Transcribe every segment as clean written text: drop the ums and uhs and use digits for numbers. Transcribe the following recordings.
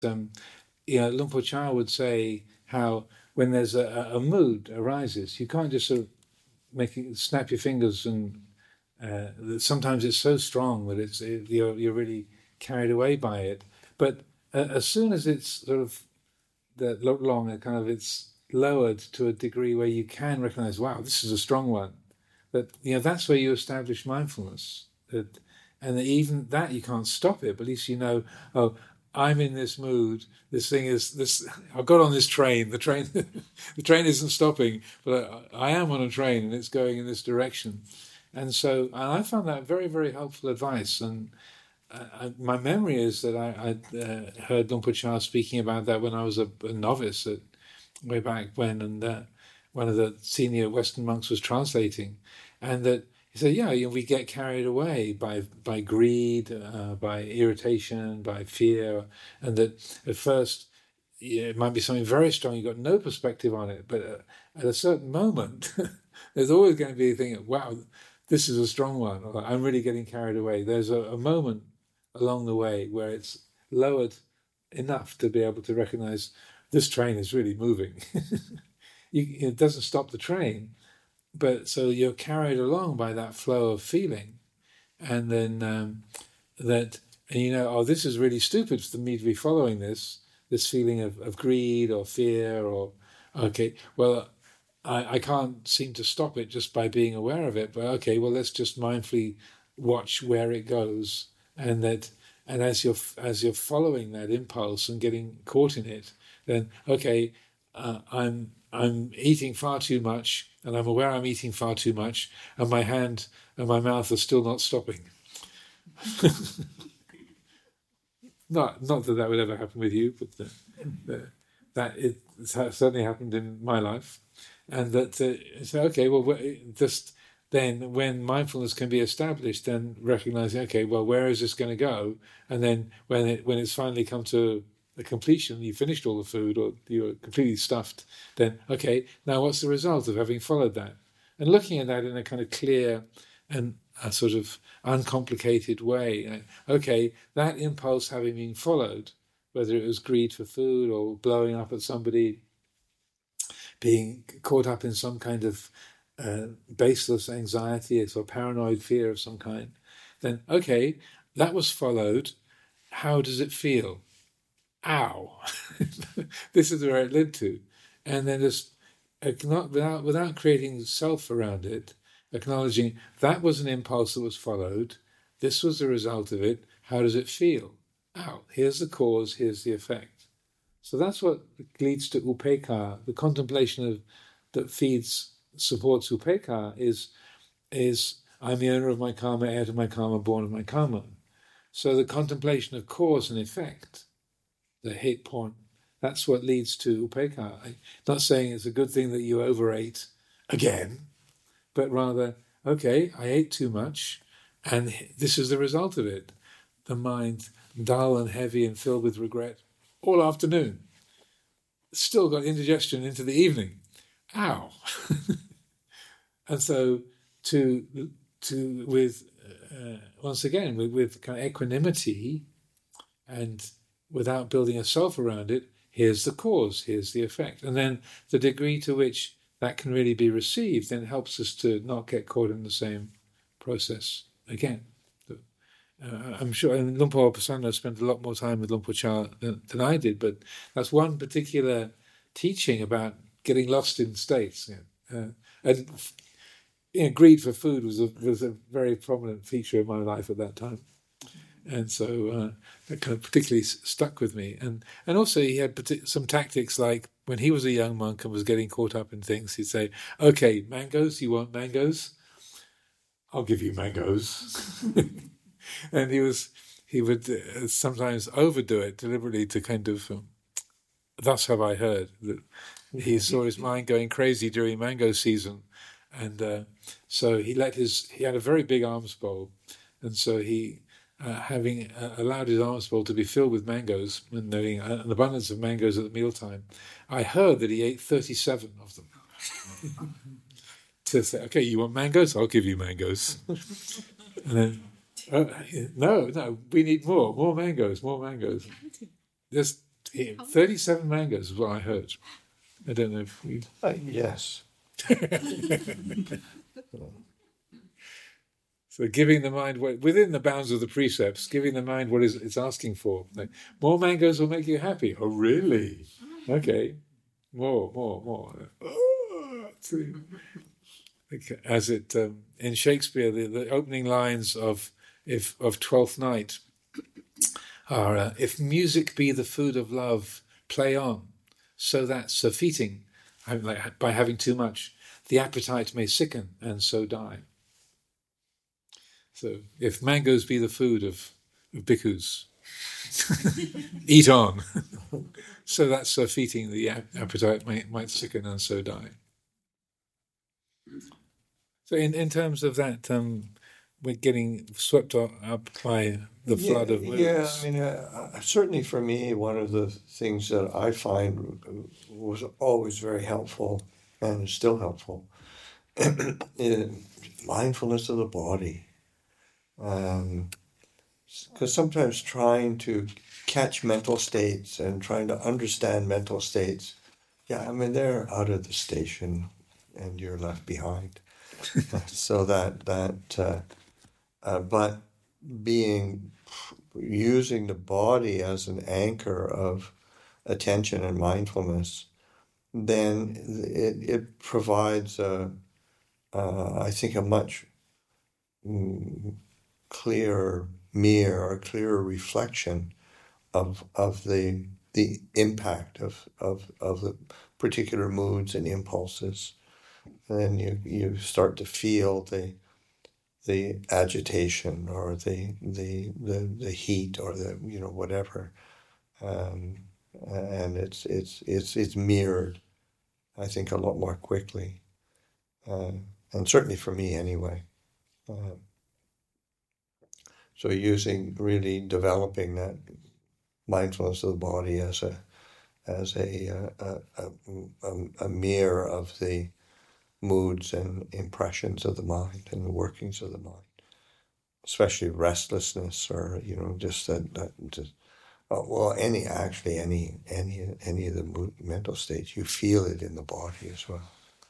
Luang Por Chah would say how when there's a mood arises, you can't just sort of snap your fingers, and sometimes it's so strong that you're really carried away by it. But as soon as it's sort of that long, it's lowered to a degree where you can recognize, wow, this is a strong one. That's where you establish mindfulness. And even that you can't stop it, but at least you know, oh, I'm in this mood. This thing is this. I got on this train. The train, the train isn't stopping, but I am on a train and it's going in this direction. And I found that very, very helpful advice. And my memory is that I heard Luang Por Chah speaking about that when I was a novice way back when, and one of the senior Western monks was translating, and that he said, we get carried away by greed, by irritation, by fear, and that at first it might be something very strong, you've got no perspective on it, but at a certain moment, there's always going to be a thing, wow, this is a strong one, or I'm really getting carried away. There's a moment along the way where it's lowered enough to be able to recognize this train is really moving. It doesn't stop the train, but so you're carried along by that flow of feeling, and then this is really stupid for me to be following this feeling of greed or fear, or okay, well, I can't seem to stop it just by being aware of it, but okay, well, let's just mindfully watch where it goes, and as you're following that impulse and getting caught in it, then okay, I'm eating far too much, and I'm aware I'm eating far too much, and my hand and my mouth are still not stopping. Not that would ever happen with you, but that it certainly happened in my life, and that okay, well, just then when mindfulness can be established, then recognizing, okay, well, where is this going to go? And then when it's finally come to the completion, you finished all the food or you're completely stuffed, then okay, now what's the result of having followed that? And looking at that in a kind of clear and a sort of uncomplicated way. Okay, that impulse having been followed, whether it was greed for food or blowing up at somebody, being caught up in some kind of baseless anxiety or paranoid fear of some kind, then okay, that was followed. How does it feel? Ow! This is where it led to. And then just without creating self around it, acknowledging that was an impulse that was followed, this was the result of it, how does it feel? Ow, here's the cause, here's the effect. So that's what leads to upekkha, the contemplation that supports upekkha is I'm the owner of my karma, heir to my karma, born of my karma. So the contemplation of cause and effect, the hate point, that's what leads to upekkha. I'm not saying it's a good thing that you overate again, but rather, okay, I ate too much, and this is the result of it. The mind dull and heavy and filled with regret all afternoon. Still got indigestion into the evening. Ow! And so once again, with kind of equanimity and without building a self around it, here's the cause, here's the effect. And then the degree to which that can really be received then helps us to not get caught in the same process again. I'm sure, and Luang Por Prasanna spent a lot more time with Luang Por Chah than I did, but that's one particular teaching about getting lost in states. And greed for food was a very prominent feature of my life at that time. And so that kind of particularly stuck with me. And also he had some tactics, like when he was a young monk and was getting caught up in things, he'd say, okay, mangoes, you want mangoes? I'll give you mangoes. And he would sometimes overdo it deliberately to kind of, thus have I heard, that he saw his mind going crazy during mango season. And so he had a very big alms bowl. And so he, having allowed his alms bowl to be filled with mangoes, and knowing an abundance of mangoes at the mealtime, I heard that he ate 37 of them. To say, okay, you want mangoes? I'll give you mangoes. And then, no, we need more mangoes. Just 37 mangoes is what I heard. I don't know if we... Yes. So giving the mind, within the bounds of the precepts, giving the mind what it's asking for. Like, more mangoes will make you happy. Oh, really? Okay. More. As it in Shakespeare, the opening lines of Twelfth Night are, if music be the food of love, play on, so that surfeiting, like by having too much, the appetite may sicken and so die. So if mangoes be the food of bhikkhus, eat on, so that surfeiting, the appetite might sicken and so die. So in terms of that, we're getting swept up by the flood of moods. Yeah, I mean, certainly for me, one of the things that I find was always very helpful and is still helpful is mindfulness of the body. Because sometimes trying to catch mental states and trying to understand mental states, yeah, I mean, they're out of the station and you're left behind. So but using the body as an anchor of attention and mindfulness, then it provides I think a much clearer mirror or clearer reflection of the impact of the particular moods and impulses. And then you start to feel the agitation or the heat or the whatever, and it's mirrored, I think, a lot more quickly, and certainly for me anyway. So really developing that mindfulness of the body as a mirror of the moods and impressions of the mind and the workings of the mind, especially restlessness or just any of the mental states, you feel it in the body as well.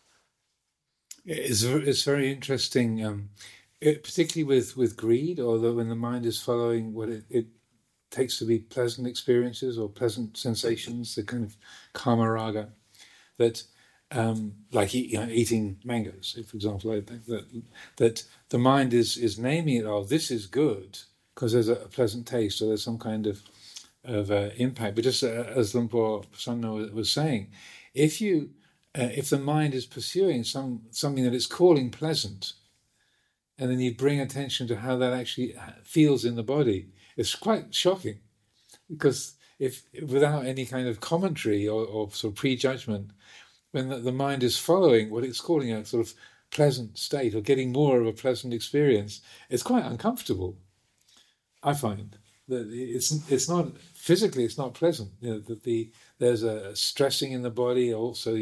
It's very interesting, particularly with greed, although when the mind is following what it takes to be pleasant experiences or pleasant sensations, the kind of kama raga, that like eating mangoes, for example, I think that the mind is naming it, oh, this is good, because there's a pleasant taste or there's some kind of impact. But just as Luang Por Sangno was saying, if the mind is pursuing something that it's calling pleasant, and then you bring attention to how that actually feels in the body, it's quite shocking, because if without any kind of commentary or sort of prejudgment, when the mind is following what it's calling a sort of pleasant state or getting more of a pleasant experience, it's quite uncomfortable. I find that it's not physically, it's not pleasant. There's a stressing in the body. Also,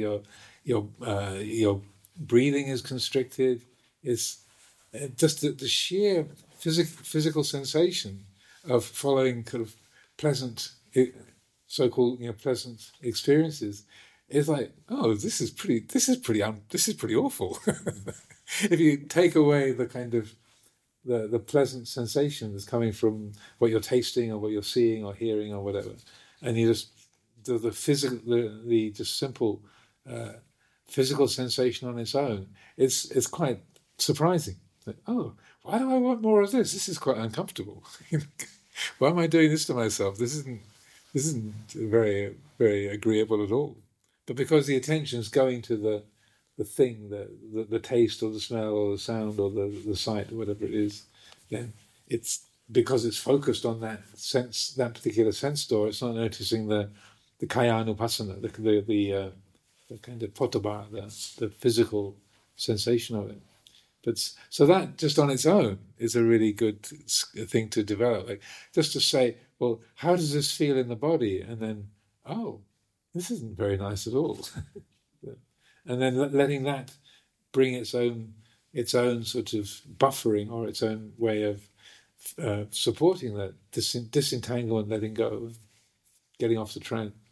your breathing is constricted. It's just the sheer physical sensation of following kind of pleasant, so-called pleasant experiences. It's like, oh, this is pretty awful. If you take away the kind of the pleasant sensation that's coming from what you're tasting or what you're seeing or hearing or whatever, and you just the physical, the just simple physical sensation on its own, it's quite surprising. Like, oh, why do I want more of this? This is quite uncomfortable. Why am I doing this to myself? This isn't very, very agreeable at all. But because the attention is going to the thing, the taste or the smell or the sound or the sight or whatever it is, then it's because it's focused on that sense, that particular sense door. It's not noticing the kayanupassana, the kind of potaba, the physical sensation of it. But so that just on its own is a really good thing to develop. Like just to say, well, how does this feel in the body? And then, oh, this isn't very nice at all. And then letting that bring its own sort of buffering or its own way of supporting that, disentangle and letting go. getting off the train.